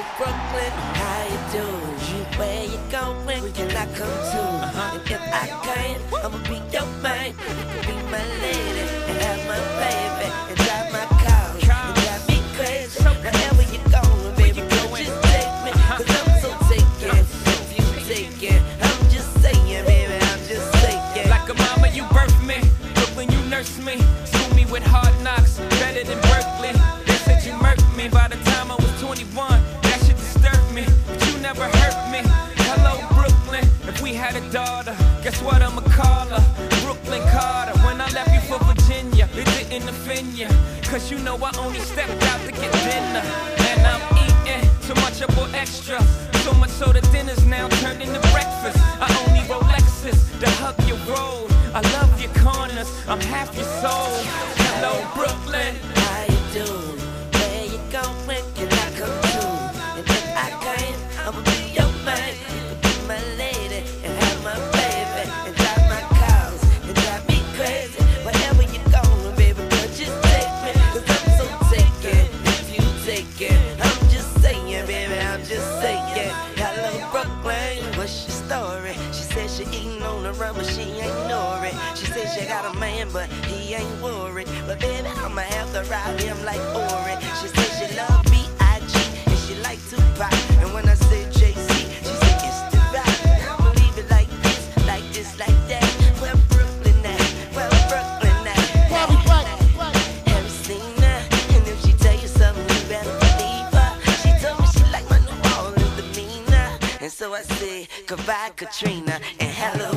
Brooklyn, how you doing? Where you going? Can I come too? And if I can, I'ma be your man. You can be my lady and have my baby and drive my car and drive me crazy. Wherever you going, baby, girl, just take me. Cause I'm so taken, if you taken. I'm just saying, baby, I'm just saying. Like a mama, you birthed me. Brooklyn, you nursed me. School me with hard knocks, better than Berkeley. They said you murked me by the time I was 21. That shit disturbed me, but you never hurt me. Hello, Brooklyn. If we had a daughter, guess what I'ma call her? Brooklyn Carter. When I left you for Virginia, it didn't offend you, cause you know I only stepped out to get dinner. And I'm eating so much I bought extra, so much so the dinner's now turned into breakfast. I only Rolexes to hug your road. I love your corners, I'm half your soul. Hello, Brooklyn. How you doing? Where you going? Can I come too? And if I can, I'ma be your man. You can be my lady and have my baby and drive my cars and drive me crazy. Wherever you going, baby, girl, just take me. Cause I'm so taken, if you take it. I'm just saying, baby, I'm just saying. Hello, Brooklyn, what's your story? She said she eating on the run, but she ain't know it. She said she got a man, but he ain't worried. But baby, I'ma have to ride him like Ori. She said she love B.I.G. and she like Tupac. And when I say Jay-Z, she said it's the rap. I'ma leave it like this, like this, like that. Where Brooklyn at? Where Brooklyn at? Have you seen her? And if she tell you something, you better believe her. She told me she like my New Orleans demeanor. And so I said goodbye, Katrina, and hello,